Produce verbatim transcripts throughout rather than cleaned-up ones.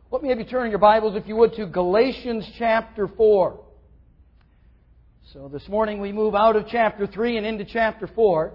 Let me have you turn your Bibles, if you would, to Galatians chapter four. So this morning we move out of chapter three and into chapter four.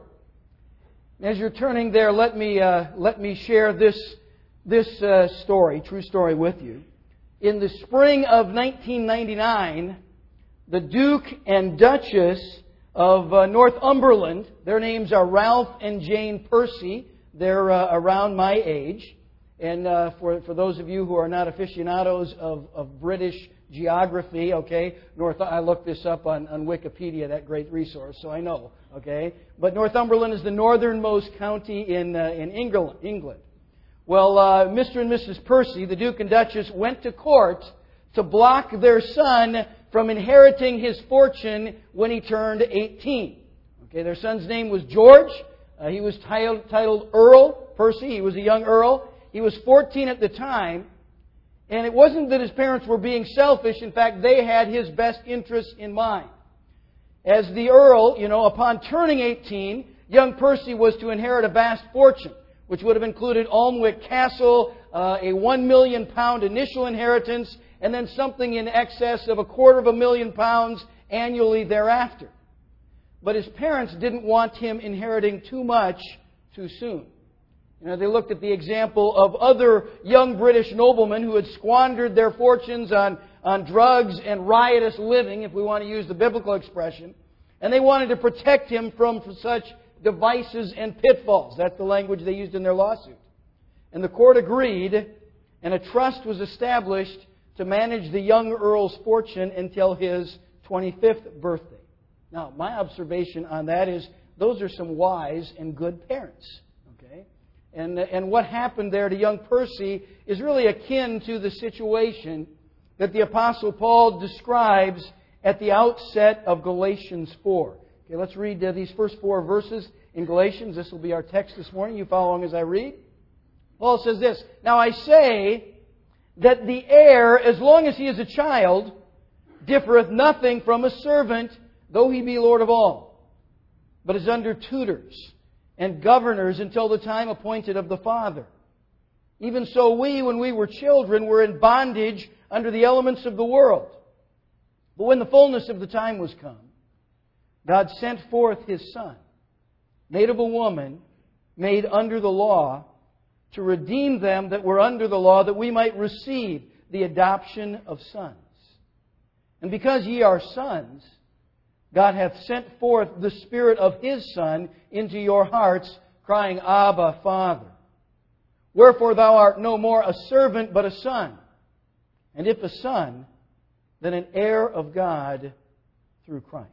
As you're turning there, let me uh, let me share this this uh, story, true story, with you. In the spring of nineteen ninety-nine, the Duke and Duchess of uh, Northumberland, their names are Ralph and Jane Percy. They're uh, around my age. And uh, for for those of you who are not aficionados of, of British geography, okay, North I looked this up on, on Wikipedia, that great resource, so I know, okay. But Northumberland is the northernmost county in uh, in England. England. Well, uh, Mister and Missus Percy, the Duke and Duchess, went to court to block their son from inheriting his fortune when he turned eighteen. Okay, their son's name was George. Uh, he was titled, titled Earl Percy. He was a young earl. He was fourteen at the time, and it wasn't that his parents were being selfish. In fact, they had his best interests in mind. As the Earl, you know, upon turning eighteen, young Percy was to inherit a vast fortune, which would have included Alnwick Castle, uh, a one million pound initial inheritance, and then something in excess of a quarter of a million pounds annually thereafter. But his parents didn't want him inheriting too much too soon. You know, they looked at the example of other young British noblemen who had squandered their fortunes on, on drugs and riotous living, if we want to use the biblical expression, and they wanted to protect him from such devices and pitfalls. That's the language they used in their lawsuit. And the court agreed, and a trust was established to manage the young Earl's fortune until his twenty-fifth birthday. Now, my observation on that is those are some wise and good parents. And, and what happened there to young Percy is really akin to the situation that the Apostle Paul describes at the outset of Galatians four. Okay, let's read uh, these first four verses in Galatians. This will be our text this morning. You follow along as I read. Paul says this, "Now I say that the heir, as long as he is a child, differeth nothing from a servant, though he be Lord of all, but is under tutors and governors until the time appointed of the Father. Even so we, when we were children, were in bondage under the elements of the world. But when the fullness of the time was come, God sent forth His Son, made of a woman, made under the law, to redeem them that were under the law, that we might receive the adoption of sons. And because ye are sons, God hath sent forth the Spirit of His Son into your hearts, crying, Abba, Father. Wherefore thou art no more a servant, but a son. And if a son, then an heir of God through Christ."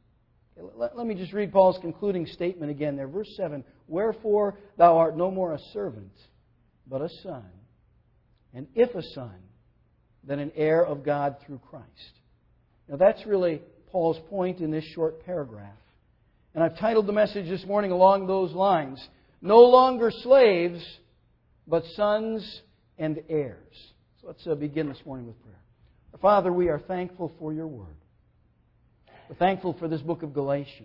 Let, let me just read Paul's concluding statement again there. Verse seven, "Wherefore thou art no more a servant, but a son. And if a son, then an heir of God through Christ." Now that's really Paul's point in this short paragraph. And I've titled the message this morning along those lines, "No longer slaves, but sons and heirs." So let's uh, begin this morning with prayer. Our Father, we are thankful for Your Word. We're thankful for this book of Galatians,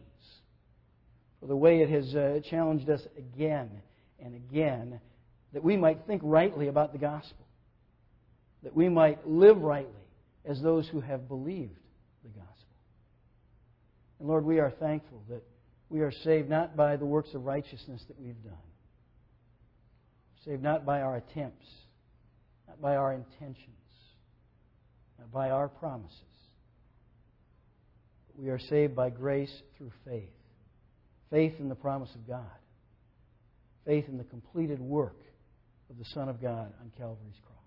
for the way it has uh, challenged us again and again, that we might think rightly about the gospel, that we might live rightly as those who have believed the gospel. And Lord, we are thankful that we are saved not by the works of righteousness that we've done. Saved not by our attempts, not by our intentions, not by our promises. But we are saved by grace through faith. Faith in the promise of God. Faith in the completed work of the Son of God on Calvary's cross.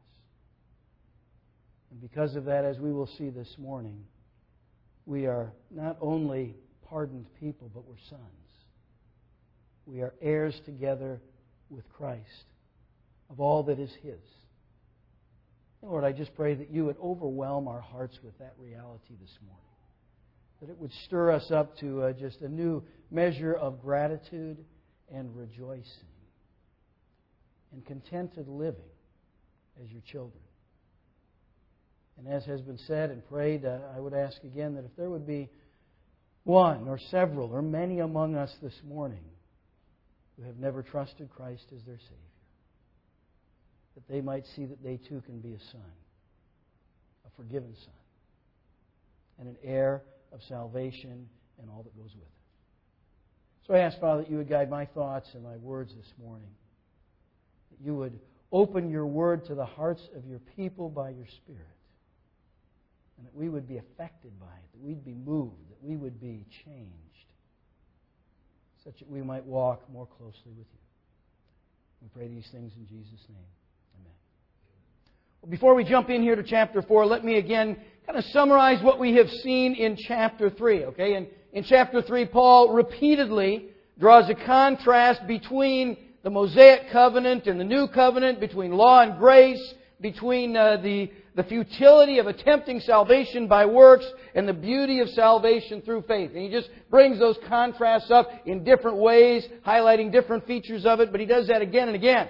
And because of that, as we will see this morning, we are not only pardoned people, but we're sons. We are heirs together with Christ of all that is His. And Lord, I just pray that You would overwhelm our hearts with that reality this morning. That it would stir us up to uh, just a new measure of gratitude and rejoicing and contented living as Your children. And as has been said and prayed, uh, I would ask again that if there would be one or several or many among us this morning who have never trusted Christ as their Savior, that they might see that they too can be a son, a forgiven son, and an heir of salvation and all that goes with it. So I ask, Father, that you would guide my thoughts and my words this morning, that you would open your word to the hearts of your people by your Spirit, and that we would be affected by it, that we'd be moved, that we would be changed, such that we might walk more closely with you. We pray these things in Jesus' name. Amen. Well, before we jump in here to chapter four, let me again kind of summarize what we have seen in chapter three. Okay, and in chapter three, Paul repeatedly draws a contrast between the Mosaic covenant and the New Covenant, between law and grace, between uh, the, the futility of attempting salvation by works and the beauty of salvation through faith. And he just brings those contrasts up in different ways, highlighting different features of it, but he does that again and again.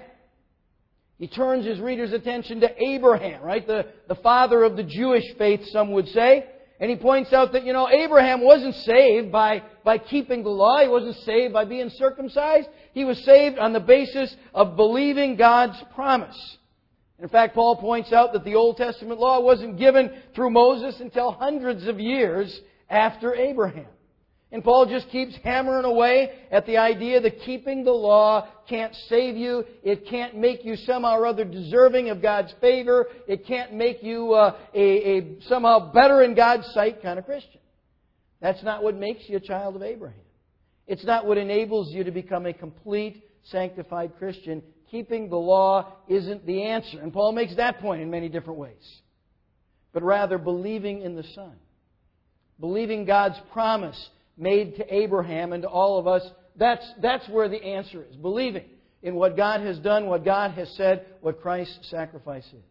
He turns his reader's attention to Abraham, right? The, the father of the Jewish faith, some would say. And he points out that, you know, Abraham wasn't saved by, by keeping the law. He wasn't saved by being circumcised. He was saved on the basis of believing God's promise. In fact, Paul points out that the Old Testament law wasn't given through Moses until hundreds of years after Abraham. And Paul just keeps hammering away at the idea that keeping the law can't save you. It can't make you somehow or other deserving of God's favor. It can't make you uh, a, a somehow better in God's sight kind of Christian. That's not what makes you a child of Abraham. It's not what enables you to become a complete, sanctified Christian. Keeping the law isn't the answer. And Paul makes that point in many different ways. But rather, believing in the Son. Believing God's promise made to Abraham and to all of us, that's, that's where the answer is. Believing in what God has done, what God has said, what Christ's sacrifice is.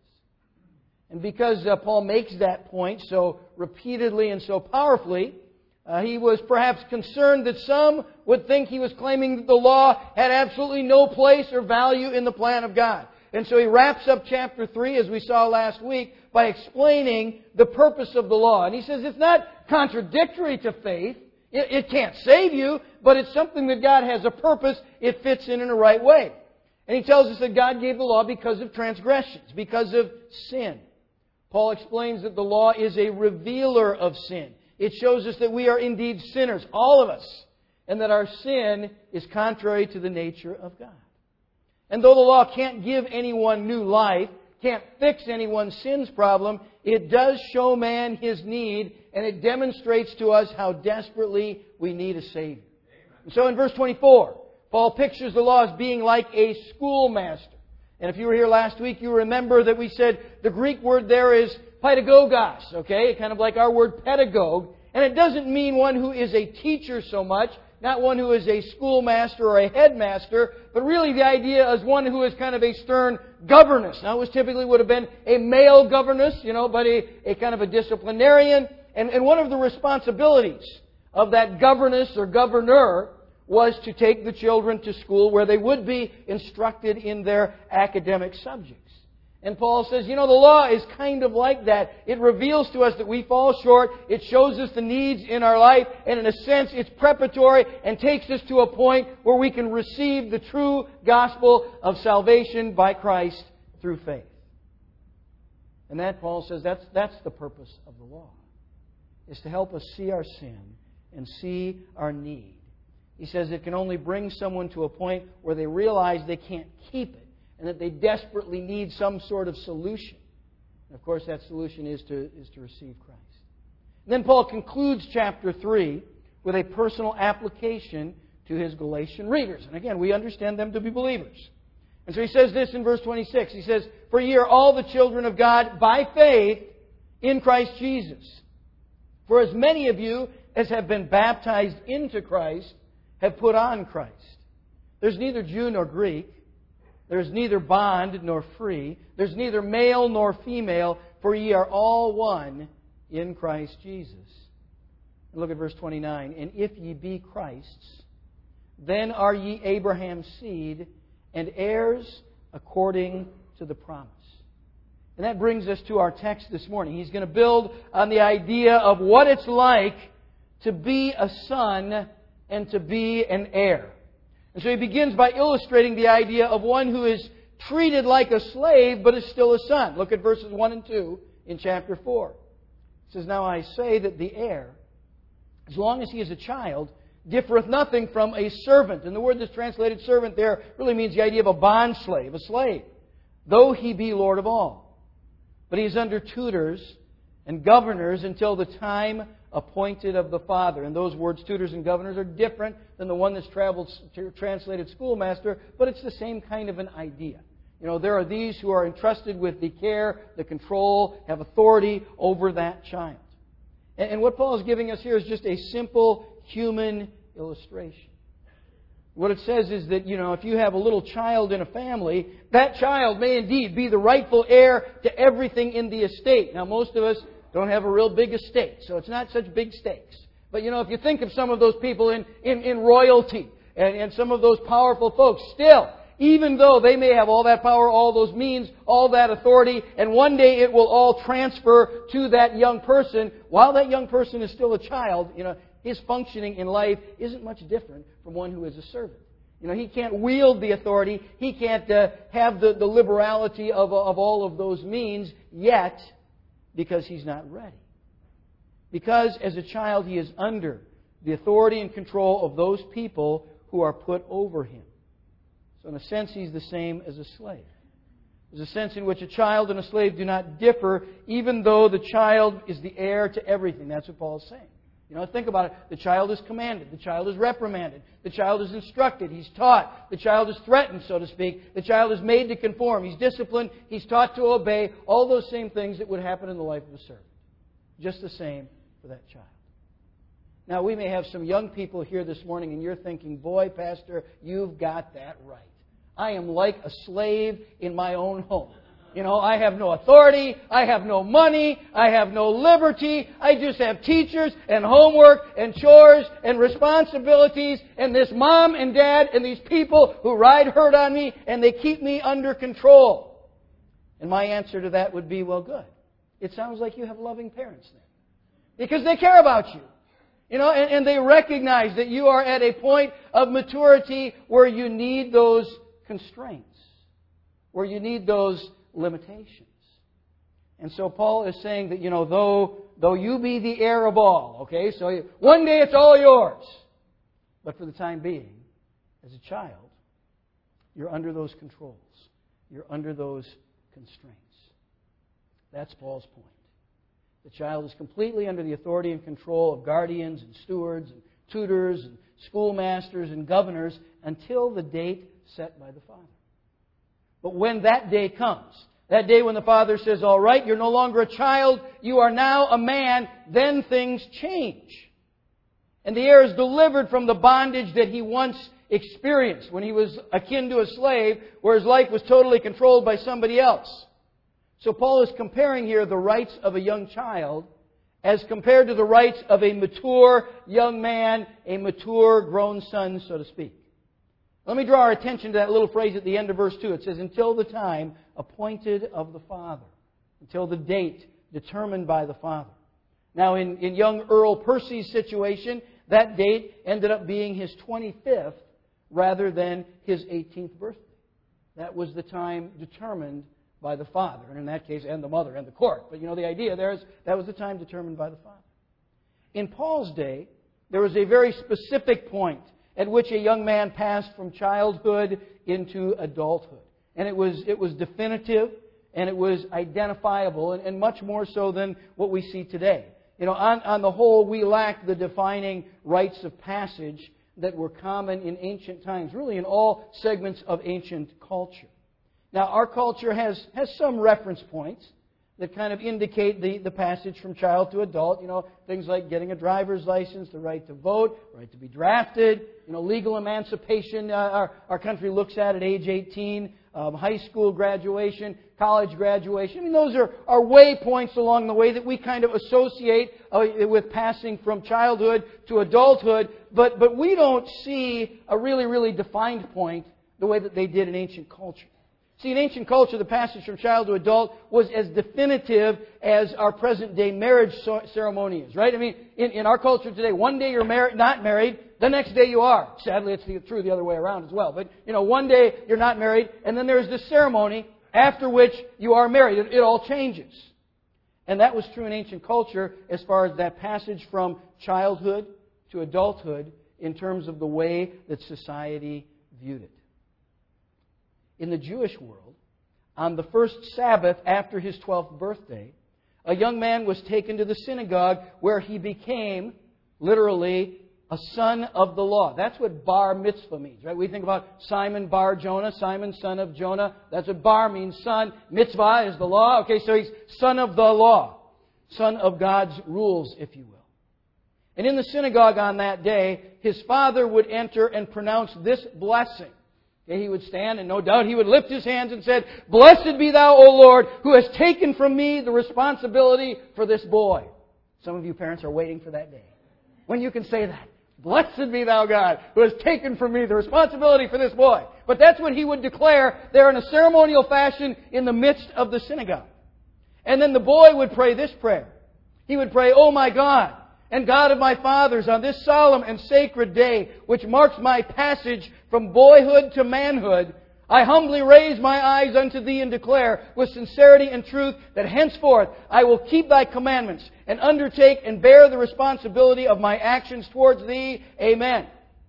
And because uh, Paul makes that point so repeatedly and so powerfully, uh, he was perhaps concerned that some would think he was claiming that the law had absolutely no place or value in the plan of God. And so he wraps up chapter three, as we saw last week, by explaining the purpose of the law. And he says it's not contradictory to faith. It, it can't save you, but it's something that God has a purpose. It fits in in a right way. And he tells us that God gave the law because of transgressions, because of sin. Paul explains that the law is a revealer of sin. It shows us that we are indeed sinners, all of us, and that our sin is contrary to the nature of God. And though the law can't give anyone new life, can't fix anyone's sins problem, it does show man his need, and it demonstrates to us how desperately we need a Savior. And so in verse twenty-four, Paul pictures the law as being like a schoolmaster. And if you were here last week, you remember that we said the Greek word there is pedagogos, okay? Kind of like our word pedagogue. And it doesn't mean one who is a teacher so much, not one who is a schoolmaster or a headmaster, but really the idea is one who is kind of a stern governess. Now, it was typically would have been a male governess, you know, but a, a kind of a disciplinarian. And, and one of the responsibilities of that governess or governor was to take the children to school where they would be instructed in their academic subjects. And Paul says, you know, the law is kind of like that. It reveals to us that we fall short. It shows us the needs in our life. And in a sense, it's preparatory and takes us to a point where we can receive the true gospel of salvation by Christ through faith. And that, Paul says, that's, that's the purpose of the law, is to help us see our sin and see our need. He says it can only bring someone to a point where they realize they can't keep it, and that they desperately need some sort of solution. And of course, that solution is to, is to receive Christ. And then Paul concludes chapter three with a personal application to his Galatian readers. And again, we understand them to be believers. And so he says this in verse twenty-six. He says, "For ye are all the children of God by faith in Christ Jesus. For as many of you as have been baptized into Christ have put on Christ. There's neither Jew nor Greek. There's neither bond nor free. There's neither male nor female, for ye are all one in Christ Jesus." And look at verse twenty-nine. "And if ye be Christ's, then are ye Abraham's seed, and heirs according to the promise." And that brings us to our text this morning. He's going to build on the idea of what it's like to be a son and to be an heir. And so he begins by illustrating the idea of one who is treated like a slave, but is still a son. Look at verses one and two in chapter four. It says, "Now I say that the heir, as long as he is a child, differeth nothing from a servant." And the word that's translated servant there really means the idea of a bond slave, a slave, though he be Lord of all. But he is under tutors and governors until the time appointed of the Father. And those words, tutors and governors, are different than the one that's traveled, translated schoolmaster, but it's the same kind of an idea. You know, there are these who are entrusted with the care, the control, have authority over that child. And what Paul is giving us here is just a simple human illustration. What it says is that, you know, if you have a little child in a family, that child may indeed be the rightful heir to everything in the estate. Now, most of us don't have a real big estate, so it's not such big stakes. But, you know, if you think of some of those people in, in, in royalty and, and some of those powerful folks, still, even though they may have all that power, all those means, all that authority, and one day it will all transfer to that young person, while that young person is still a child, you know, his functioning in life isn't much different from one who is a servant. You know, he can't wield the authority. He can't uh, have the, the liberality of, of all of those means yet, because he's not ready. Because as a child he is under the authority and control of those people who are put over him. So in a sense he's the same as a slave. There's a sense in which a child and a slave do not differ, even though the child is the heir to everything. That's what Paul is saying. You know, think about it. The child is commanded. The child is reprimanded. The child is instructed. He's taught. The child is threatened, so to speak. The child is made to conform. He's disciplined. He's taught to obey. All those same things that would happen in the life of a servant. Just the same for that child. Now, we may have some young people here this morning and you're thinking, boy, Pastor, you've got that right. I am like a slave in my own home. You know, I have no authority, I have no money, I have no liberty, I just have teachers and homework and chores and responsibilities and this mom and dad and these people who ride herd on me and they keep me under control. And my answer to that would be, well, good. It sounds like you have loving parents then. Because they care about you. You know, and, and they recognize that you are at a point of maturity where you need those constraints, where you need those limitations. And so Paul is saying that, you know, though though you be the heir of all, okay, so one day it's all yours. But for the time being, as a child, you're under those controls. You're under those constraints. That's Paul's point. The child is completely under the authority and control of guardians and stewards and tutors and schoolmasters and governors until the date set by the Father. But when that day comes, that day when the Father says, all right, you're no longer a child, you are now a man, then things change. And the heir is delivered from the bondage that he once experienced when he was akin to a slave, where his life was totally controlled by somebody else. So Paul is comparing here the rights of a young child as compared to the rights of a mature young man, a mature grown son, so to speak. Let me draw our attention to that little phrase at the end of verse two. It says, until the time appointed of the Father. Until the date determined by the Father. Now, in, in young Earl Percy's situation, that date ended up being his twenty-fifth rather than his eighteenth birthday. That was the time determined by the Father. And in that case, and the mother and the court. But you know, the idea there is that was the time determined by the Father. In Paul's day, there was a very specific point at which a young man passed from childhood into adulthood. And it was it was definitive and it was identifiable, and, and much more so than what we see today. You know, on, on the whole, we lack the defining rites of passage that were common in ancient times, really in all segments of ancient culture. Now, our culture has, has some reference points that kind of indicate the, the passage from child to adult. You know, things like getting a driver's license, the right to vote, right to be drafted, you know, legal emancipation uh, our, our country looks at at age eighteen, um, high school graduation, college graduation. I mean, those are, are waypoints along the way that we kind of associate uh, with passing from childhood to adulthood, but, but we don't see a really, really defined point the way that they did in ancient culture. See, in ancient culture, the passage from child to adult was as definitive as our present-day marriage ceremony is, right? I mean, in, in our culture today, one day you're married, not married, The next day you are. Sadly, it's the, true the other way around as well. But, you know, one day you're not married, and then there's this ceremony after which you are married. It, it all changes. And that was true in ancient culture as far as that passage from childhood to adulthood in terms of the way that society viewed it. In the Jewish world, on the first Sabbath after his twelfth birthday, a young man was taken to the synagogue where he became, literally, a son of the law. That's what bar mitzvah means, right? We think about Simon bar Jonah, Simon son of Jonah. That's what bar means, son. Mitzvah is the law. Okay, so he's son of the law. Son of God's rules, if you will. And in the synagogue on that day, his father would enter and pronounce this blessing. Okay, he would stand, and no doubt he would lift his hands and said, "Blessed be thou, O Lord, who has taken from me the responsibility for this boy." Some of you parents are waiting for that day when you can say that. "Blessed be thou, God, who has taken from me the responsibility for this boy." But that's what he would declare there in a ceremonial fashion in the midst of the synagogue. And then the boy would pray this prayer. He would pray, "Oh my God, and God of my fathers, on this solemn and sacred day, which marks my passage from boyhood to manhood, I humbly raise my eyes unto Thee and declare with sincerity and truth that henceforth I will keep Thy commandments and undertake and bear the responsibility of my actions towards Thee. Amen."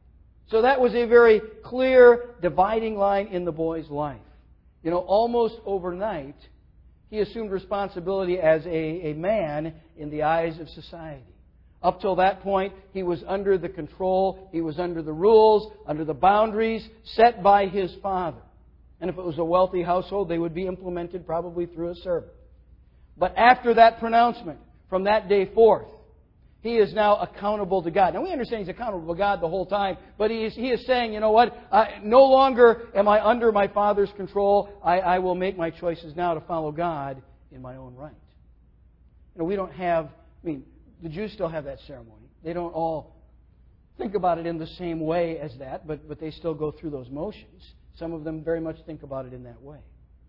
So that was a very clear dividing line in the boy's life. You know, almost overnight, he assumed responsibility as a, a man in the eyes of society. Up till that point, he was under the control, he was under the rules, under the boundaries set by his father. And if it was a wealthy household, they would be implemented probably through a servant. But after that pronouncement, from that day forth, he is now accountable to God. Now we understand he's accountable to God the whole time, but he is, he is saying, you know what, I, no longer am I under my father's control. I, I will make my choices now to follow God in my own right. You know, we don't have, I mean, the Jews still have that ceremony. They don't all think about it in the same way as that, but, but they still go through those motions. Some of them very much think about it in that way.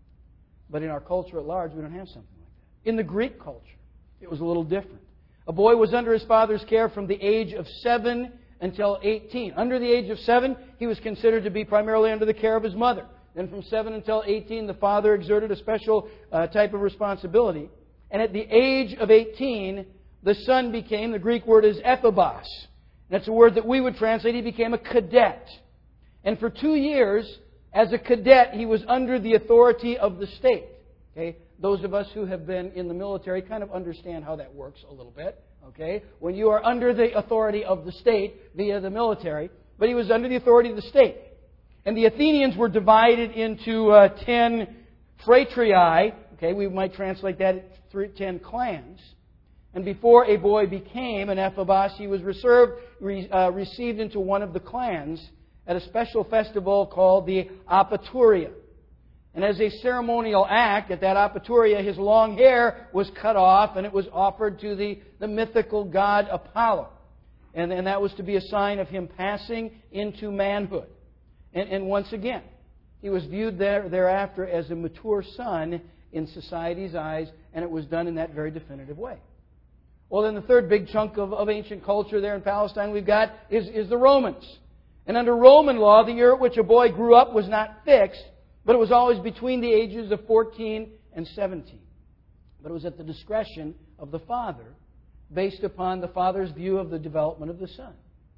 But in our culture at large, we don't have something like that. In the Greek culture, it was a little different. A boy was under his father's care from the age of seven until eighteen. Under the age of seven, he was considered to be primarily under the care of his mother. Then from seven until eighteen, the father exerted a special uh, type of responsibility. And at the age of eighteen, the son became, the Greek word is ephebos. That's a word that we would translate, he became a cadet. And for two years, as a cadet, he was under the authority of the state. Okay? Those of us who have been in the military kind of understand how that works a little bit. Okay? When you are under the authority of the state via the military, but he was under the authority of the state. And the Athenians were divided into uh, ten phratrii. Okay, we might translate that as ten clans. And before a boy became an ephebos, he was reserved, re, uh, received into one of the clans at a special festival called the Apaturia. And as a ceremonial act at that Apaturia, his long hair was cut off and it was offered to the, the mythical god Apollo. And, and that was to be a sign of him passing into manhood. And, and once again, he was viewed there, thereafter as a mature son in society's eyes, and it was done in that very definitive way. Well, then the third big chunk of, of ancient culture there in Palestine we've got is, is the Romans. And under Roman law, the year at which a boy grew up was not fixed, but it was always between the ages of fourteen and seventeen. But it was at the discretion of the father, based upon the father's view of the development of the son.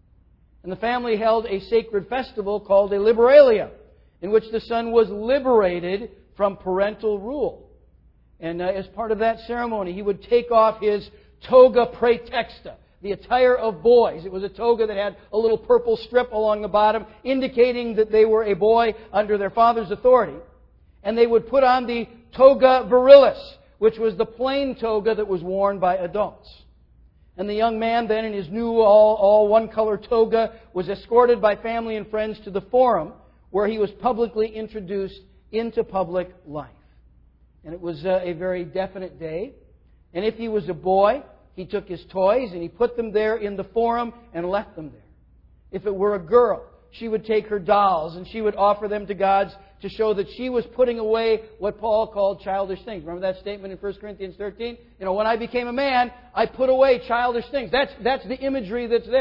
And the family held a sacred festival called a Liberalia, in which the son was liberated from parental rule. And uh, as part of that ceremony, he would take off his toga praetexta, the attire of boys. It was a toga that had a little purple strip along the bottom, indicating that they were a boy under their father's authority. And they would put on the toga virilis, which was the plain toga that was worn by adults. And the young man then, in his new all, all one-color toga, was escorted by family and friends to the forum, where he was publicly introduced into public life. And it was uh, a very definite day. And if he was a boy, he took his toys and he put them there in the forum and left them there. If it were a girl, she would take her dolls and she would offer them to God to show that she was putting away what Paul called childish things. Remember that statement in First Corinthians thirteen? You know, when I became a man, I put away childish things. That's, that's the imagery that's there.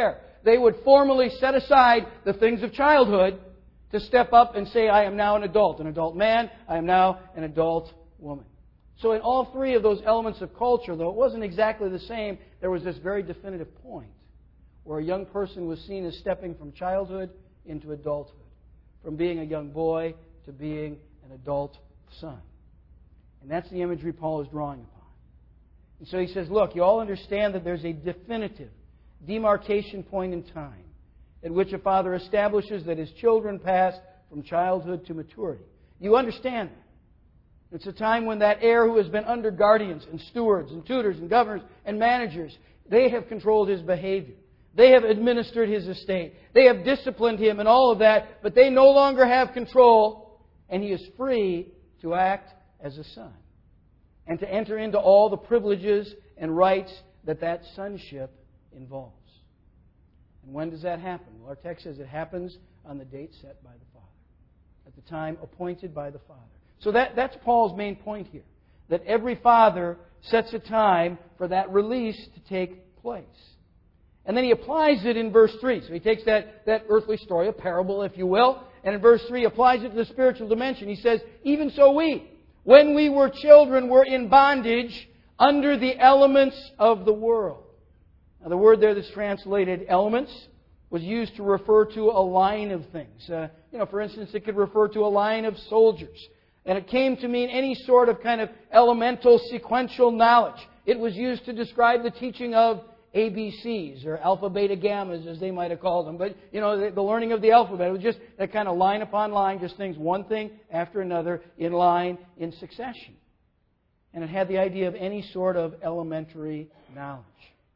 they would formally set aside the things of childhood to step up and say, I am now an adult, an adult man, I am now an adult woman. So in all three of those elements of culture, though it wasn't exactly the same, there was this very definitive point where a young person was seen as stepping from childhood into adulthood, from being a young boy to being an adult son. And that's the imagery Paul is drawing upon. And so he says, look, you all understand that there's a definitive demarcation point in time at which a father establishes that his children pass from childhood to maturity. You understand that. It's a time when that heir who has been under guardians and stewards and tutors and governors and managers, they have controlled his behavior. They have administered his estate. They have disciplined him and all of that, but they no longer have control, and he is free to act as a son and to enter into all the privileges and rights that that sonship involves. And when does that happen? Well, our text says it happens on the date set by the Father, at the time appointed by the Father. So that, that's Paul's main point here, that every father sets a time for that release to take place. And then he applies it in verse three. So he takes that, that earthly story, a parable, if you will, and in verse three applies it to the spiritual dimension. He says, even so we, when we were children, were in bondage under the elements of the world. Now, the word there that's translated elements was used to refer to a line of things. Uh, you know, for instance, it could refer to a line of soldiers. And it came to mean any sort of kind of elemental sequential knowledge. It was used to describe the teaching of A B Cs, or alpha, beta, gammas, as they might have called them. But, you know, the, the learning of the alphabet. It was just that kind of line upon line, just things, one thing after another, in line, in succession. And it had the idea of any sort of elementary knowledge.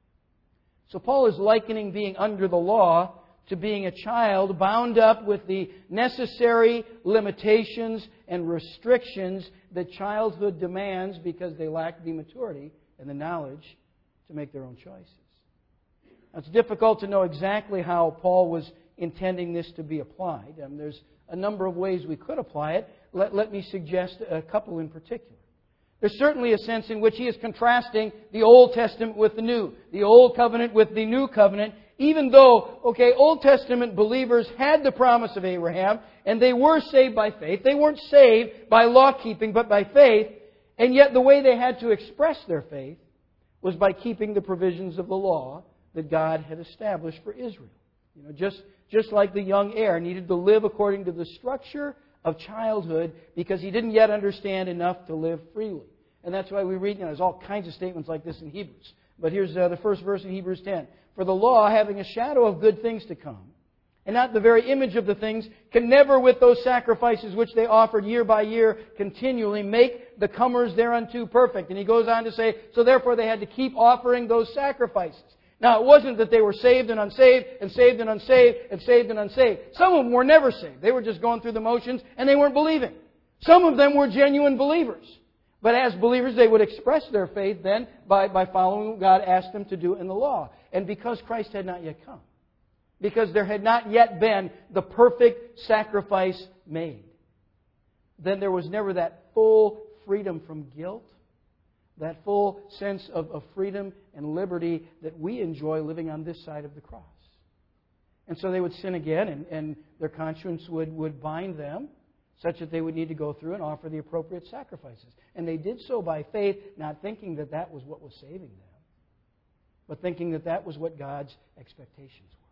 So Paul is likening being under the law to being a child bound up with the necessary limitations and restrictions that childhood demands because they lack the maturity and the knowledge to make their own choices. Now, it's difficult to know exactly how Paul was intending this to be applied. Um, there's a number of ways we could apply it. Let, let me suggest a couple in particular. There's certainly a sense in which he is contrasting the Old Testament with the New, the Old Covenant with the New Covenant, even though, okay, Old Testament believers had the promise of Abraham, and they were saved by faith. They weren't saved by law-keeping, but by faith, and yet the way they had to express their faith was by keeping the provisions of the law that God had established for Israel. You know, just, just like the young heir needed to live according to the structure of childhood because he didn't yet understand enough to live freely. And that's why we read, you know, there's all kinds of statements like this in Hebrews. But here's uh, the first verse in Hebrews ten. For the law, having a shadow of good things to come, and not the very image of the things, can never with those sacrifices which they offered year by year continually make the comers thereunto perfect. And he goes on to say, so therefore they had to keep offering those sacrifices. Now, it wasn't that they were saved and unsaved, and saved and unsaved, and saved and unsaved. Some of them were never saved. They were just going through the motions, and they weren't believing. Some of them were genuine believers. But as believers, they would express their faith then by, by following what God asked them to do in the law. And because Christ had not yet come, because there had not yet been the perfect sacrifice made, then there was never that full freedom from guilt, that full sense of, of freedom and liberty that we enjoy living on this side of the cross. And so they would sin again, and, and their conscience would, would bind them, such that they would need to go through and offer the appropriate sacrifices. And they did so by faith, not thinking that that was what was saving them, but thinking that that was what God's expectations were.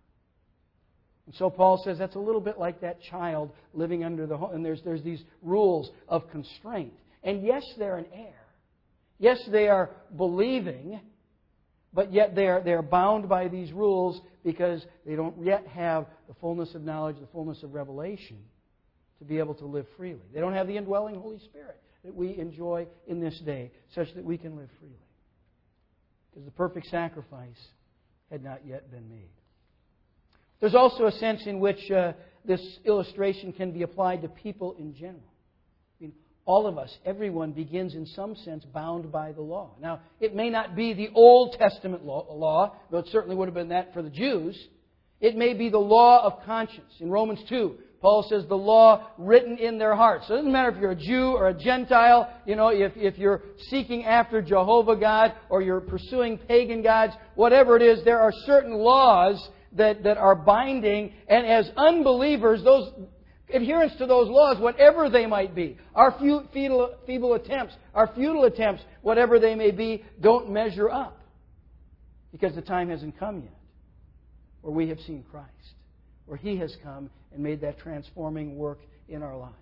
And so Paul says that's a little bit like that child living under the home. And there's, there's these rules of constraint. And yes, they're an heir. Yes, they are believing, but yet they are, they are bound by these rules because they don't yet have the fullness of knowledge, the fullness of revelation to be able to live freely. They don't have the indwelling Holy Spirit that we enjoy in this day, such that we can live freely. Because the perfect sacrifice had not yet been made. There's also a sense in which uh, this illustration can be applied to people in general. I mean, all of us, everyone begins in some sense bound by the law. Now, it may not be the Old Testament law, law, though it certainly would have been that for the Jews. It may be the law of conscience. In Romans two, Paul says the law written in their hearts. So it doesn't matter if you're a Jew or a Gentile, you know, if, if you're seeking after Jehovah God or you're pursuing pagan gods, whatever it is, there are certain laws that, that are binding, and as unbelievers, those adherence to those laws, whatever they might be, our feeble, feeble attempts, our futile attempts, whatever they may be, don't measure up. Because the time hasn't come yet where we have seen Christ, where He has come and made that transforming work in our lives.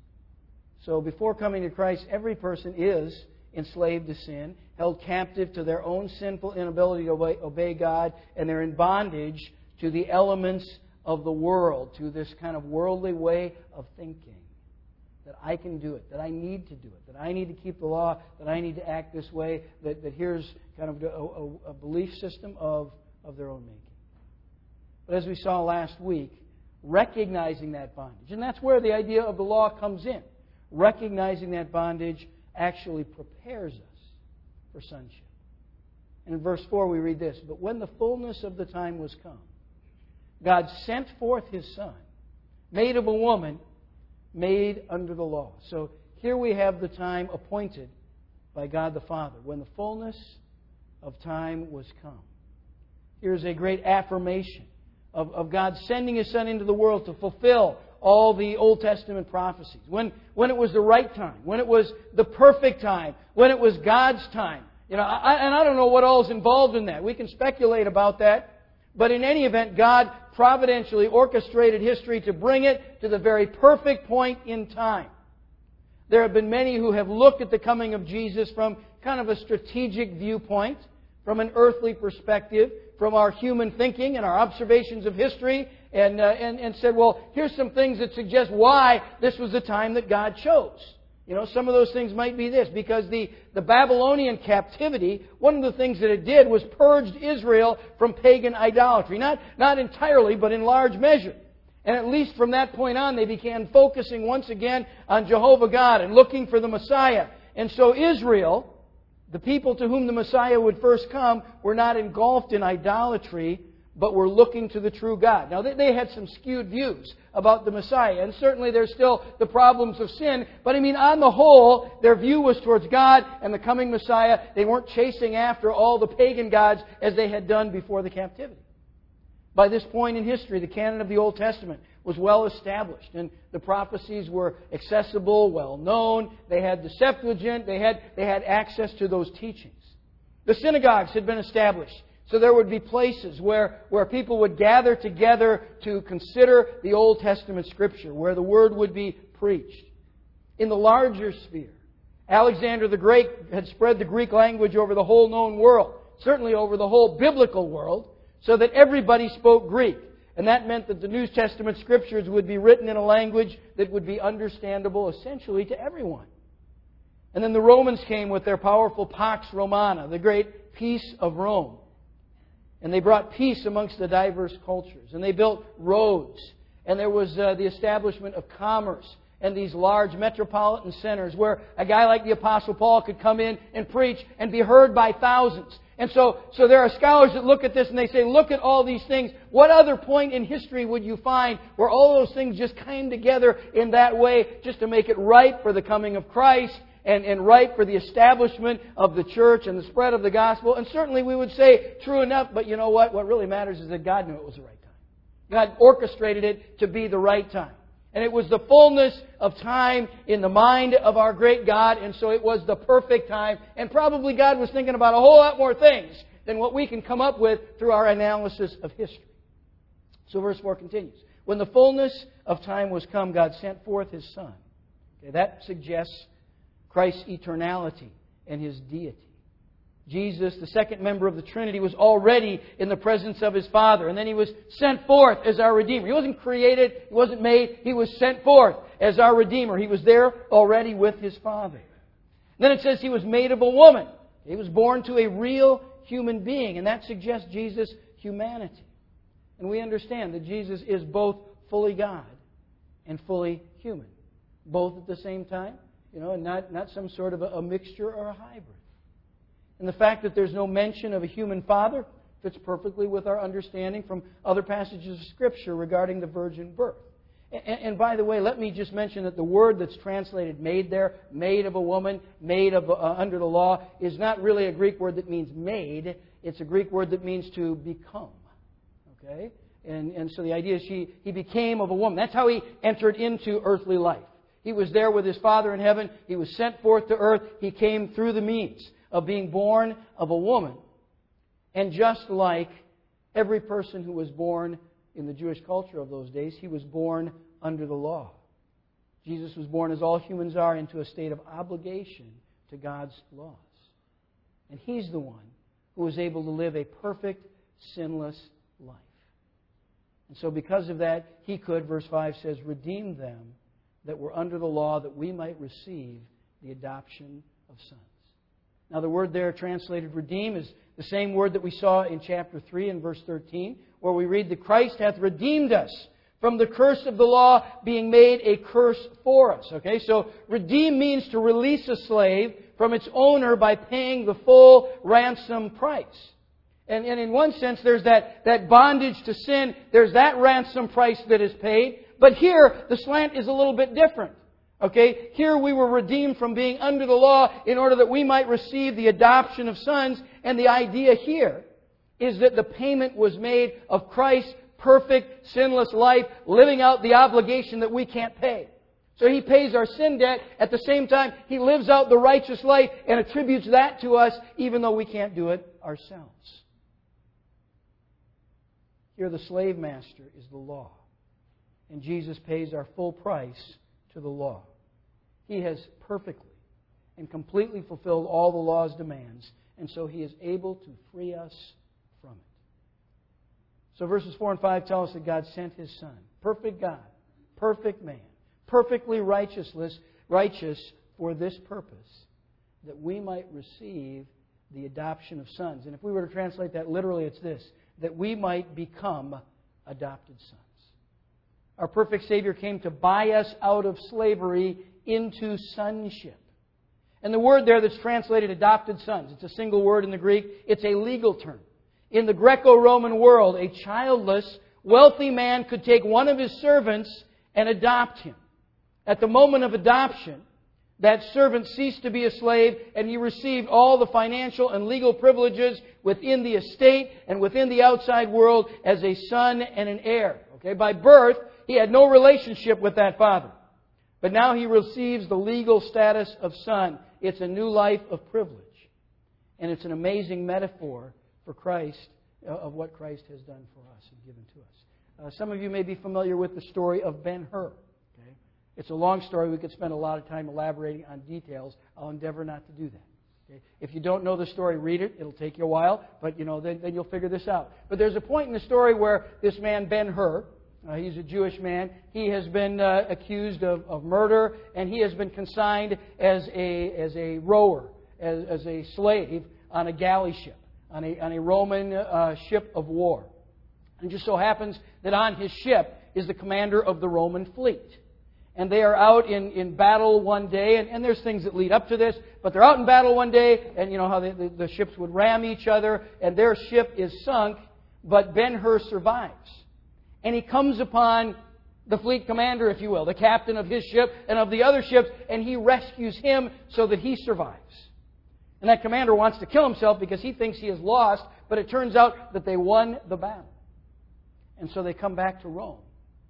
So before coming to Christ, every person is enslaved to sin, held captive to their own sinful inability to obey, obey God, and they're in bondage to the elements of the world, to this kind of worldly way of thinking. That I can do it, that I need to do it, that I need to keep the law, that I need to act this way, that, that here's kind of a, a, a belief system of, of their own making. But as we saw last week, recognizing that bondage, and that's where the idea of the law comes in. Recognizing that bondage actually prepares us for sonship. And in verse four we read this, "But when the fullness of the time was come, God sent forth His Son, made of a woman, made under the law." So here we have the time appointed by God the Father, when the fullness of time was come. Here's a great affirmation of, of God sending His Son into the world to fulfill all the Old Testament prophecies. When, when it was the right time, when it was the perfect time, when it was God's time. You know, I, and I don't know what all is involved in that. We can speculate about that. But in any event, God providentially orchestrated history to bring it to the very perfect point in time. There have been many who have looked at the coming of Jesus from kind of a strategic viewpoint, from an earthly perspective, from our human thinking and our observations of history, and, uh, and, and said, well, here's some things that suggest why this was the time that God chose. You know, some of those things might be this, because the, the Babylonian captivity, one of the things that it did was purged Israel from pagan idolatry. Not, not entirely, but in large measure. And at least from that point on, they began focusing once again on Jehovah God and looking for the Messiah. And so Israel, the people to whom the Messiah would first come, were not engulfed in idolatry, but were looking to the true God. Now, they had some skewed views about the Messiah, and certainly there's still the problems of sin, but I mean, on the whole, their view was towards God and the coming Messiah. They weren't chasing after all the pagan gods as they had done before the captivity. By this point in history, the canon of the Old Testament was well established, and the prophecies were accessible, well known. They had the Septuagint, they had, they had access to those teachings. The synagogues had been established. So there would be places where, where people would gather together to consider the Old Testament Scripture, where the Word would be preached. In the larger sphere, Alexander the Great had spread the Greek language over the whole known world, certainly over the whole biblical world, so that everybody spoke Greek. And that meant that the New Testament Scriptures would be written in a language that would be understandable essentially to everyone. And then the Romans came with their powerful Pax Romana, the great peace of Rome. And they brought peace amongst the diverse cultures. And they built roads. And there was uh, the establishment of commerce and these large metropolitan centers where a guy like the Apostle Paul could come in and preach and be heard by thousands. And so, so there are scholars that look at this and they say, look at all these things. What other point in history would you find where all those things just came together in that way just to make it right for the coming of Christ? And, and right for the establishment of the church and the spread of the gospel. And certainly we would say, true enough, but you know what? What really matters is that God knew it was the right time. God orchestrated it to be the right time. And it was the fullness of time in the mind of our great God, and so it was the perfect time. And probably God was thinking about a whole lot more things than what we can come up with through our analysis of history. So verse four continues. When the fullness of time was come, God sent forth His Son. Okay, that suggests Christ's eternality and His deity. Jesus, the second member of the Trinity, was already in the presence of His Father. And then He was sent forth as our Redeemer. He wasn't created. He wasn't made. He was sent forth as our Redeemer. He was there already with His Father. Then it says He was made of a woman. He was born to a real human being. And that suggests Jesus' humanity. And we understand that Jesus is both fully God and fully human. Both at the same time. You know, and not, not some sort of a, a mixture or a hybrid. And the fact that there's no mention of a human father fits perfectly with our understanding from other passages of Scripture regarding the virgin birth. And, and by the way, let me just mention that the word that's translated made there, made of a woman, made of uh, under the law, is not really a Greek word that means made. It's a Greek word that means to become. Okay? And, and so the idea is he, he became of a woman. That's how he entered into earthly life. He was there with His Father in heaven. He was sent forth to earth. He came through the means of being born of a woman. And just like every person who was born in the Jewish culture of those days, He was born under the law. Jesus was born, as all humans are, into a state of obligation to God's laws. And He's the one who was able to live a perfect, sinless life. And so because of that, He could, verse five says, redeem them that were under the law, that we might receive the adoption of sons. Now the word there translated redeem is the same word that we saw in chapter three and verse thirteen, where we read that Christ hath redeemed us from the curse of the law, being made a curse for us. Okay, so redeem means to release a slave from its owner by paying the full ransom price. And, and in one sense, there's that, that bondage to sin. There's that ransom price that is paid. But here, the slant is a little bit different. Okay, here we were redeemed from being under the law in order that we might receive the adoption of sons. And the idea here is that the payment was made of Christ's perfect, sinless life, living out the obligation that we can't pay. So He pays our sin debt. At the same time, He lives out the righteous life and attributes that to us, even though we can't do it ourselves. Here, the slave master is the law. And Jesus pays our full price to the law. He has perfectly and completely fulfilled all the law's demands, and so He is able to free us from it. So verses four and five tell us that God sent His Son, perfect God, perfect man, perfectly righteousness, righteous for this purpose, that we might receive the adoption of sons. And if we were to translate that literally, it's this, that we might become adopted sons. Our perfect Savior came to buy us out of slavery into sonship. And the word there that's translated adopted sons, it's a single word in the Greek. It's a legal term. In the Greco-Roman world, a childless, wealthy man could take one of his servants and adopt him. At the moment of adoption, that servant ceased to be a slave, and he received all the financial and legal privileges within the estate and within the outside world as a son and an heir. Okay, by birth, he had no relationship with that father. But now he receives the legal status of son. It's a new life of privilege. And it's an amazing metaphor for Christ, uh, of what Christ has done for us and given to us. Uh, some of you may be familiar with the story of Ben-Hur. Okay? It's a long story. We could spend a lot of time elaborating on details. I'll endeavor not to do that. Okay? If you don't know the story, read it. It'll take you a while, but you know, then, then you'll figure this out. But there's a point in the story where this man Ben-Hur, Uh, he's a Jewish man. He has been uh, accused of, of murder, and he has been consigned as a as a rower, as, as a slave on a galley ship, on a on a Roman uh, ship of war. And it just so happens that on his ship is the commander of the Roman fleet. And they are out in, in battle one day, and, and there's things that lead up to this, but they're out in battle one day, and you know how they, the, the ships would ram each other, and their ship is sunk, but Ben-Hur survives. And he comes upon the fleet commander, if you will, the captain of his ship and of the other ships, and he rescues him so that he survives. And that commander wants to kill himself because he thinks he has lost, but it turns out that they won the battle. And so they come back to Rome.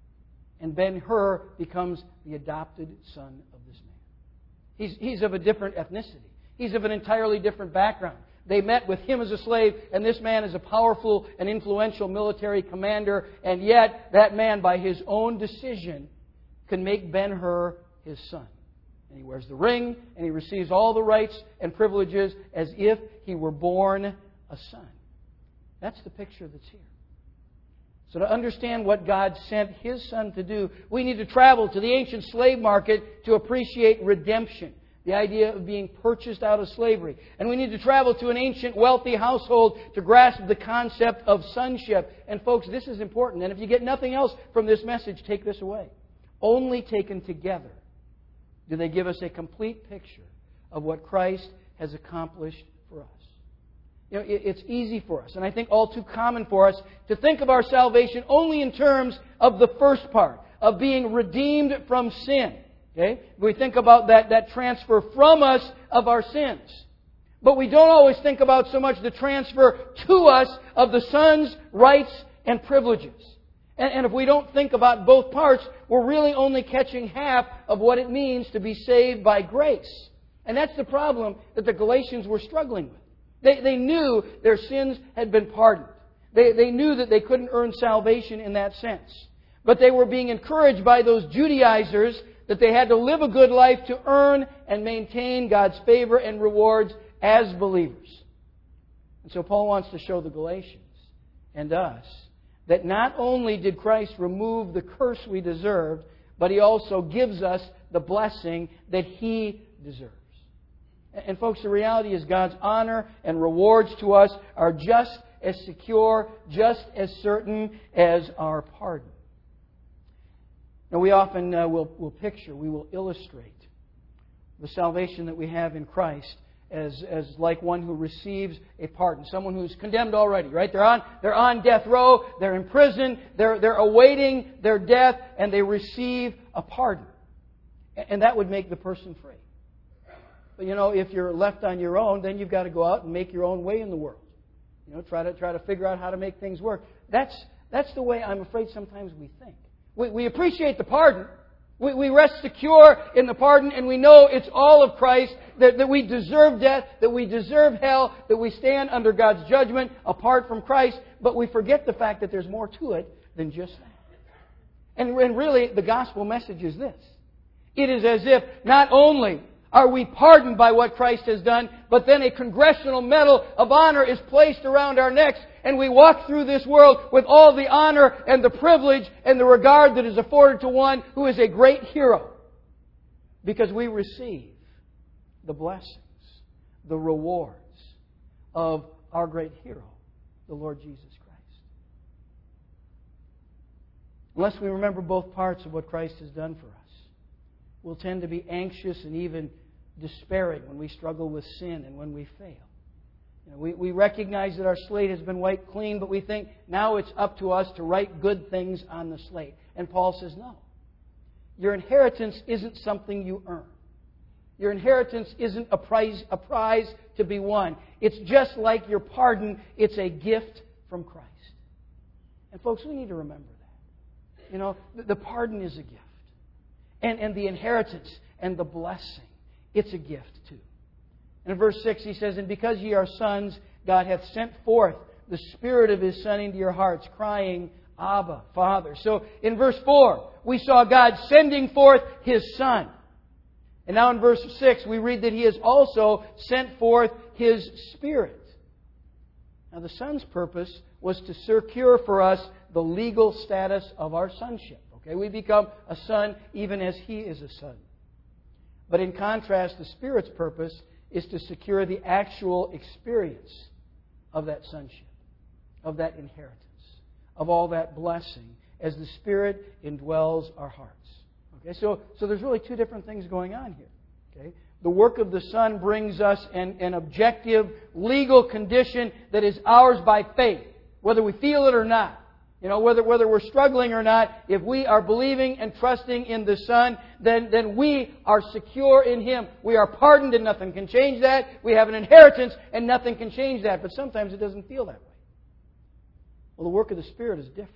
And Ben-Hur becomes the adopted son of this man. He's, he's of a different ethnicity. He's of an entirely different background. They met with him as a slave, and this man is a powerful and influential military commander, and yet that man, by his own decision, can make Ben-Hur his son. And he wears the ring, and he receives all the rights and privileges as if he were born a son. That's the picture that's here. So to understand what God sent His Son to do, we need to travel to the ancient slave market to appreciate redemption. The idea of being purchased out of slavery. And we need to travel to an ancient wealthy household to grasp the concept of sonship. And folks, this is important. And if you get nothing else from this message, take this away. Only taken together do they give us a complete picture of what Christ has accomplished for us. You know, it's easy for us, and I think all too common for us, to think of our salvation only in terms of the first part, of being redeemed from sin. Okay? We think about that, that transfer from us of our sins. But we don't always think about so much the transfer to us of the Son's rights and privileges. And, and if we don't think about both parts, we're really only catching half of what it means to be saved by grace. And that's the problem that the Galatians were struggling with. They, they knew their sins had been pardoned. They, they knew that they couldn't earn salvation in that sense. But they were being encouraged by those Judaizers that they had to live a good life to earn and maintain God's favor and rewards as believers. And so Paul wants to show the Galatians and us that not only did Christ remove the curse we deserved, but He also gives us the blessing that He deserves. And folks, the reality is God's honor and rewards to us are just as secure, just as certain as our pardon. Now, we often uh, will, will picture, we will illustrate the salvation that we have in Christ as, as like one who receives a pardon. Someone who's condemned already, right? They're on, they're on death row, they're in prison, they're, they're awaiting their death, and they receive a pardon. And that would make the person free. But, you know, if you're left on your own, then you've got to go out and make your own way in the world. You know, try to try to figure out how to make things work. That's that's the way I'm afraid sometimes we think. We, we appreciate the pardon. We, we rest secure in the pardon, and we know it's all of Christ, that, that we deserve death, that we deserve hell, that we stand under God's judgment apart from Christ. But we forget the fact that there's more to it than just that. And, and really, the gospel message is this. It is as if not only are we pardoned by what Christ has done, but then a congressional medal of honor is placed around our necks, and we walk through this world with all the honor and the privilege and the regard that is afforded to one who is a great hero. Because we receive the blessings, the rewards of our great hero, the Lord Jesus Christ. Unless we remember both parts of what Christ has done for us, we'll tend to be anxious and even despairing when we struggle with sin and when we fail. You know, we, we recognize that our slate has been wiped clean, but we think now it's up to us to write good things on the slate. And Paul says, no. Your inheritance isn't something you earn. Your inheritance isn't a prize, a prize to be won. It's just like your pardon. It's a gift from Christ. And folks, we need to remember that. You know, the, the pardon is a gift. And, and the inheritance and the blessing, it's a gift too. And in verse six he says, and because ye are sons, God hath sent forth the Spirit of His Son into your hearts, crying, Abba, Father. So in verse four, we saw God sending forth His Son. And now in verse six, we read that He has also sent forth His Spirit. Now the Son's purpose was to secure for us the legal status of our sonship. Okay, we become a son even as He is a son. But in contrast, the Spirit's purpose is to secure the actual experience of that sonship, of that inheritance, of all that blessing as the Spirit indwells our hearts. Okay, so, so there's really two different things going on here. Okay? The work of the Son brings us an, an objective, legal condition that is ours by faith, whether we feel it or not. You know, whether whether we're struggling or not, if we are believing and trusting in the Son, then, then we are secure in Him. We are pardoned and nothing can change that. We have an inheritance and nothing can change that. But sometimes it doesn't feel that way. Well, the work of the Spirit is different.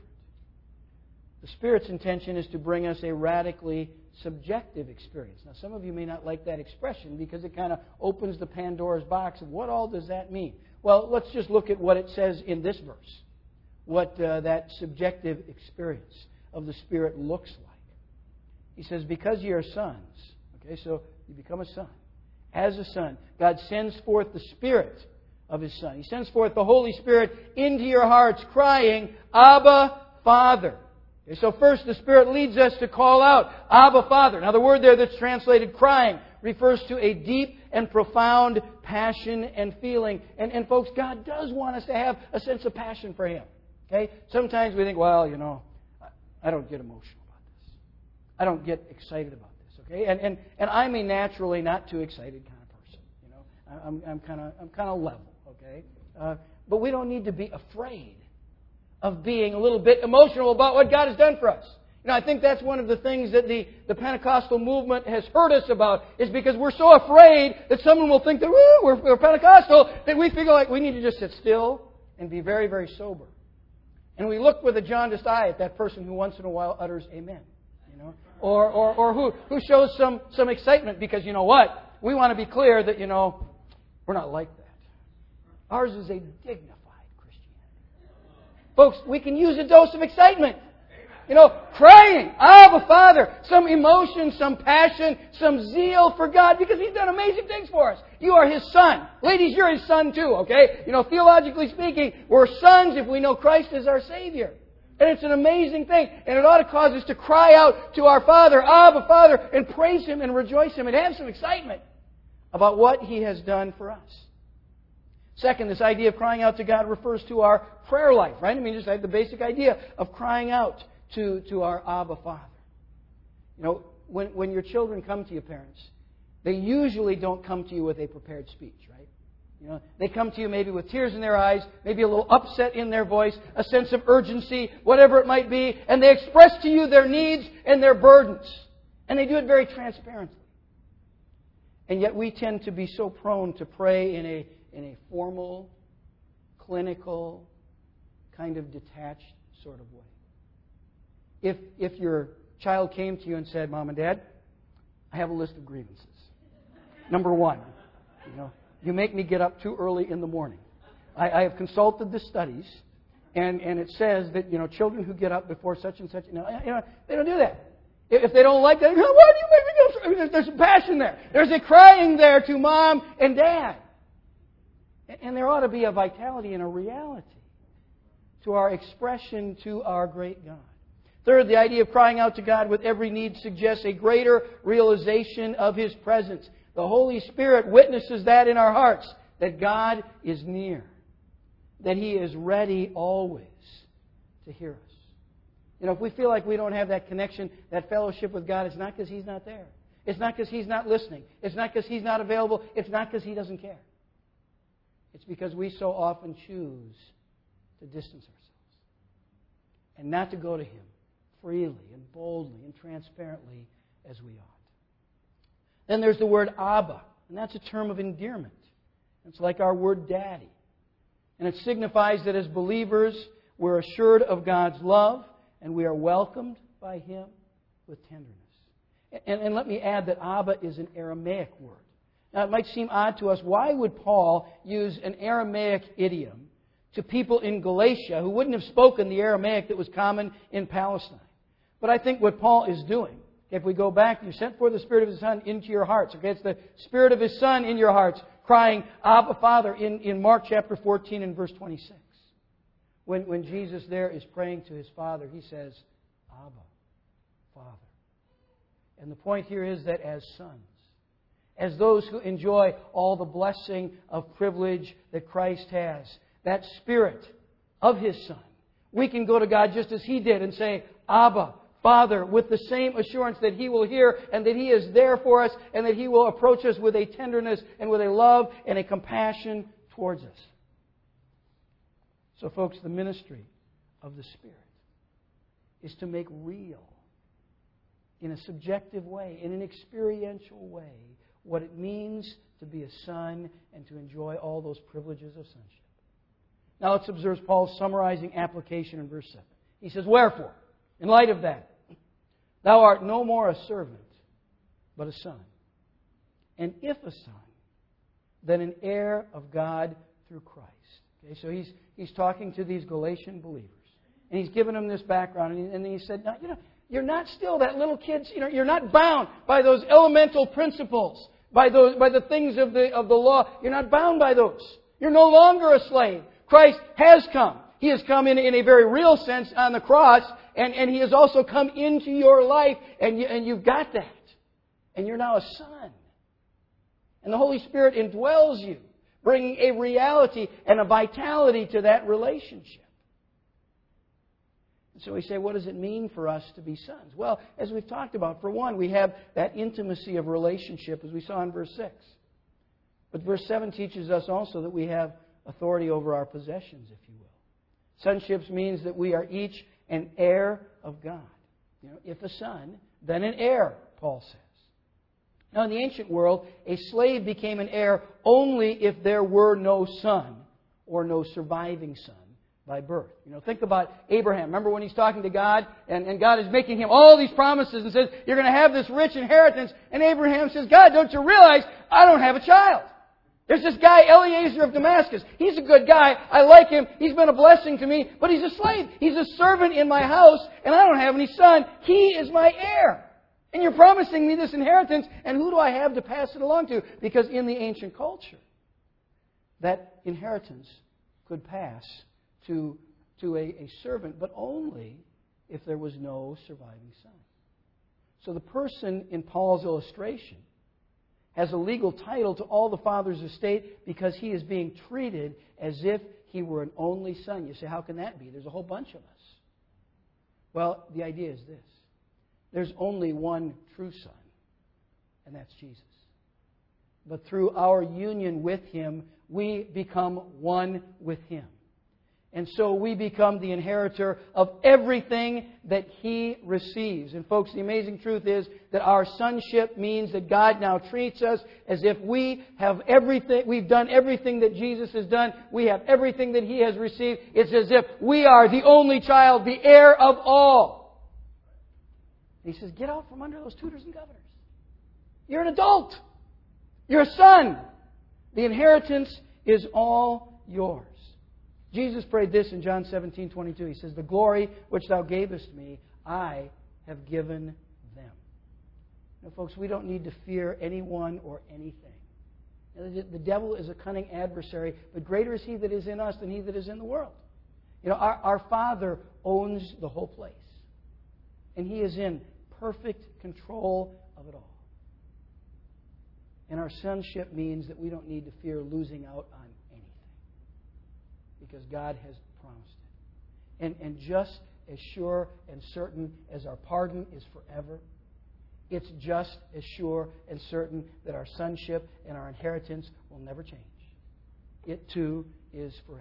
The Spirit's intention is to bring us a radically subjective experience. Now, some of you may not like that expression because it kind of opens the Pandora's box of what all does that mean? Well, let's just look at what it says in this verse. What uh, that subjective experience of the Spirit looks like. He says, because ye are sons. Okay, so you become a son. As a son, God sends forth the Spirit of His Son. He sends forth the Holy Spirit into your hearts, crying, Abba, Father. Okay, so first, the Spirit leads us to call out, Abba, Father. Now, the word there that's translated crying refers to a deep and profound passion and feeling. And, and folks, God does want us to have a sense of passion for Him. Okay? Sometimes we think, well, you know, I don't get emotional about this. I don't get excited about this. Okay? And and, and I'm a naturally not too excited kind of person. You know, I'm I'm kind of I'm kind of level. Okay? Uh, but we don't need to be afraid of being a little bit emotional about what God has done for us. You know, I think that's one of the things that the, the Pentecostal movement has hurt us about, is because we're so afraid that someone will think that, woo, we're, we're Pentecostal, that we feel like we need to just sit still and be very, very sober. And we look with a jaundiced eye at that person who once in a while utters amen. You know? Or, or, or who, who shows some, some excitement because, you know what? We want to be clear that, you know, we're not like that. Ours is a dignified Christianity. Folks, we can use a dose of excitement. You know, crying, Abba, Father, some emotion, some passion, some zeal for God because He's done amazing things for us. You are His son. Ladies, you're His son too, okay? You know, theologically speaking, we're sons if we know Christ as our Savior. And it's an amazing thing. And it ought to cause us to cry out to our Father, Abba, Father, and praise Him and rejoice Him and have some excitement about what He has done for us. Second, this idea of crying out to God refers to our prayer life, right? I mean, just like the basic idea of crying out to, to our Abba Father. You know, when, when your children come to you, parents, they usually don't come to you with a prepared speech, right? You know, they come to you maybe with tears in their eyes, maybe a little upset in their voice, a sense of urgency, whatever it might be, and they express to you their needs and their burdens. And they do it very transparently. And yet we tend to be so prone to pray in a, in a formal, clinical, kind of detached sort of way. If, if your child came to you and said, Mom and Dad, I have a list of grievances. Number one, you know, you make me get up too early in the morning. I, I have consulted the studies, and, and it says that, you know, children who get up before such and such, you know, you know they don't do that. If they don't like that, why do you make me go? I mean, there's, there's a passion there. There's a crying there to Mom and Dad. And, and there ought to be a vitality and a reality to our expression to our great God. Third, the idea of crying out to God with every need suggests a greater realization of His presence. The Holy Spirit witnesses that in our hearts, that God is near, that He is ready always to hear us. You know, if we feel like we don't have that connection, that fellowship with God, it's not because He's not there. It's not because He's not listening. It's not because He's not available. It's not because He doesn't care. It's because we so often choose to distance ourselves and not to go to Him freely and boldly and transparently as we ought. Then there's the word Abba, and that's a term of endearment. It's like our word daddy. And it signifies that as believers, we're assured of God's love and we are welcomed by Him with tenderness. And, and let me add that Abba is an Aramaic word. Now, it might seem odd to us. Why would Paul use an Aramaic idiom to people in Galatia who wouldn't have spoken the Aramaic that was common in Palestine? But I think what Paul is doing, if we go back, you sent forth the Spirit of His Son into your hearts. Okay, it's the Spirit of His Son in your hearts, crying, Abba, Father, in, in Mark chapter fourteen and verse twenty-six. When, when Jesus there is praying to His Father, He says, Abba, Father. And the point here is that as sons, as those who enjoy all the blessing of privilege that Christ has, that Spirit of His Son, we can go to God just as He did and say, Abba, Father, with the same assurance that He will hear and that He is there for us and that He will approach us with a tenderness and with a love and a compassion towards us. So, folks, the ministry of the Spirit is to make real, in a subjective way, in an experiential way, what it means to be a son and to enjoy all those privileges of sonship. Now let's observe Paul's summarizing application in verse seven. He says, Wherefore, in light of that, thou art no more a servant, but a son. And if a son, then an heir of God through Christ. Okay, so he's he's talking to these Galatian believers. And he's given them this background. And he, and he said, no, you know, you're not still that little kid. You know, you're not bound by those elemental principles, by those by the things of the of the law. You're not bound by those. You're no longer a slave. Christ has come. He has come in, in a very real sense on the cross, and, and He has also come into your life, and, you, and you've got that. And you're now a son. And the Holy Spirit indwells you, bringing a reality and a vitality to that relationship. And so we say, what does it mean for us to be sons? Well, as we've talked about, for one, we have that intimacy of relationship, as we saw in verse six. But verse seven teaches us also that we have authority over our possessions, if you will. Sonship means that we are each an heir of God. You know, if a son, then an heir, Paul says. Now, in the ancient world, a slave became an heir only if there were no son or no surviving son by birth. You know, think about Abraham. Remember when he's talking to God, and, and God is making him all these promises and says, you're going to have this rich inheritance. And Abraham says, God, don't you realize I don't have a child? There's this guy, Eliezer of Damascus. He's a good guy. I like him. He's been a blessing to me. But he's a slave. He's a servant in my house, and I don't have any son. He is my heir. And you're promising me this inheritance, and who do I have to pass it along to? Because in the ancient culture, that inheritance could pass to, to a, a servant, but only if there was no surviving son. So the person in Paul's illustration has a legal title to all the father's estate because he is being treated as if he were an only son. You say, how can that be? There's a whole bunch of us. Well, the idea is this. There's only one true son, and that's Jesus. But through our union with Him, we become one with Him. And so we become the inheritor of everything that He receives. And folks, the amazing truth is that our sonship means that God now treats us as if we have everything, we've done everything that Jesus has done. We have everything that He has received. It's as if we are the only child, the heir of all. And He says, get out from under those tutors and governors. You're an adult. You're a son. The inheritance is all yours. Jesus prayed this in John seventeen twenty-two. He says, the glory which Thou gavest me, I have given them. Now, folks, we don't need to fear anyone or anything. Now, the devil is a cunning adversary, but greater is he that is in us than he that is in the world. You know, our, our Father owns the whole place. And He is in perfect control of it all. And our sonship means that we don't need to fear losing out on anything. Because God has promised it. And, and just as sure and certain as our pardon is forever, it's just as sure and certain that our sonship and our inheritance will never change. It too is forever.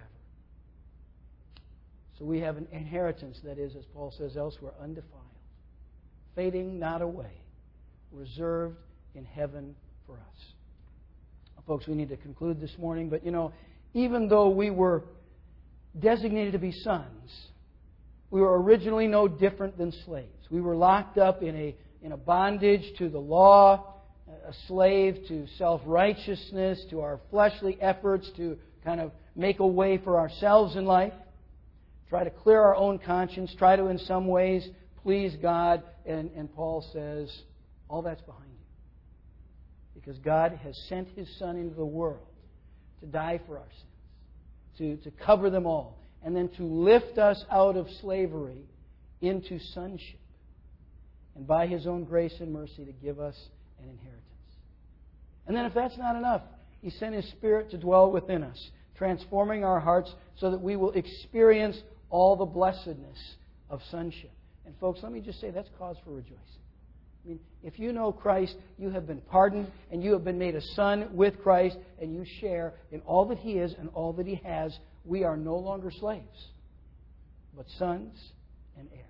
So we have an inheritance that is, as Paul says elsewhere, undefiled, fading not away, reserved in heaven for us. Folks, we need to conclude this morning, but you know, even though we were designated to be sons, we were originally no different than slaves. We were locked up in a, in a bondage to the law, a slave to self-righteousness, to our fleshly efforts to kind of make a way for ourselves in life, try to clear our own conscience, try to in some ways please God. And, and Paul says, all that's behind you. Because God has sent His Son into the world to die for our sins, to, to cover them all, and then to lift us out of slavery into sonship. And by His own grace and mercy to give us an inheritance. And then if that's not enough, He sent His Spirit to dwell within us, transforming our hearts so that we will experience all the blessedness of sonship. And folks, let me just say that's cause for rejoicing. I mean, if you know Christ, you have been pardoned and you have been made a son with Christ and you share in all that He is and all that He has. We are no longer slaves, but sons and heirs.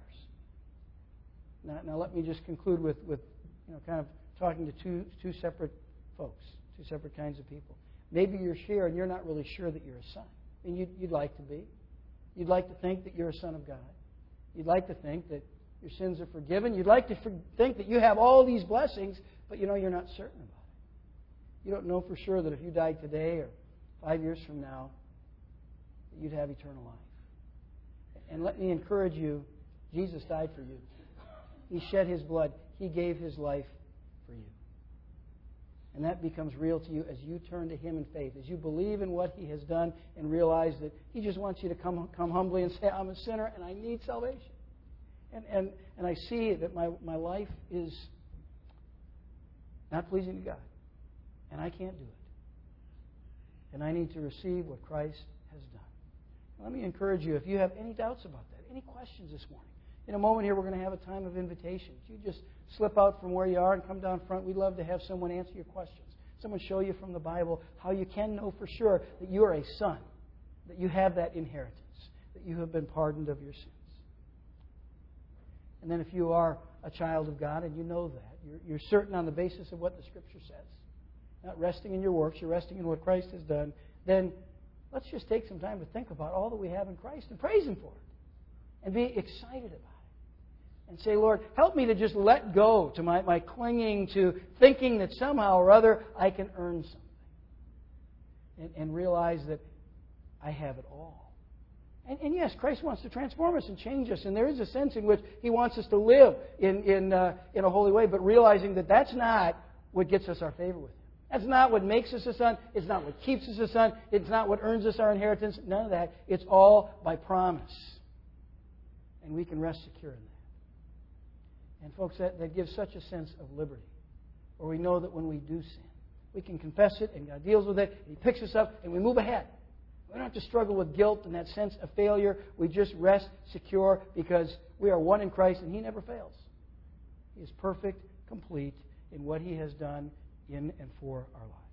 Now, now let me just conclude with, with you know, kind of talking to two, two separate folks, two separate kinds of people. Maybe you're here and you're not really sure that you're a son. And you'd, you'd like to be. You'd like to think that you're a son of God. You'd like to think that your sins are forgiven. You'd like to think that you have all these blessings, but you know you're not certain about it. You don't know for sure that if you died today or five years from now, that you'd have eternal life. And let me encourage you, Jesus died for you. He shed His blood. He gave His life for you. And that becomes real to you as you turn to Him in faith, as you believe in what He has done and realize that He just wants you to come, come humbly and say, I'm a sinner and I need salvation. And, and, and I see that my, my life is not pleasing to God. And I can't do it. And I need to receive what Christ has done. Let me encourage you, if you have any doubts about that, any questions this morning, in a moment here we're going to have a time of invitation. You just slip out from where you are and come down front. We'd love to have someone answer your questions. Someone show you from the Bible how you can know for sure that you are a son, that you have that inheritance, that you have been pardoned of your sins. And then if you are a child of God and you know that, you're, you're certain on the basis of what the Scripture says, not resting in your works, you're resting in what Christ has done, then let's just take some time to think about all that we have in Christ and praise Him for it. And be excited about it. And say, Lord, help me to just let go to my, my clinging to thinking that somehow or other I can earn something. And, and realize that I have it all. And, and yes, Christ wants to transform us and change us. And there is a sense in which He wants us to live in, in, uh, in a holy way. But realizing that that's not what gets us our favor with Him. That's not what makes us a son. It's not what keeps us a son. It's not what earns us our inheritance. None of that. It's all by promise. And we can rest secure in that. And folks, that, that gives such a sense of liberty. Where we know that when we do sin, we can confess it and God deals with it. And He picks us up and we move ahead. We don't have to struggle with guilt and that sense of failure. We just rest secure because we are one in Christ and He never fails. He is perfect, complete in what He has done in and for our lives.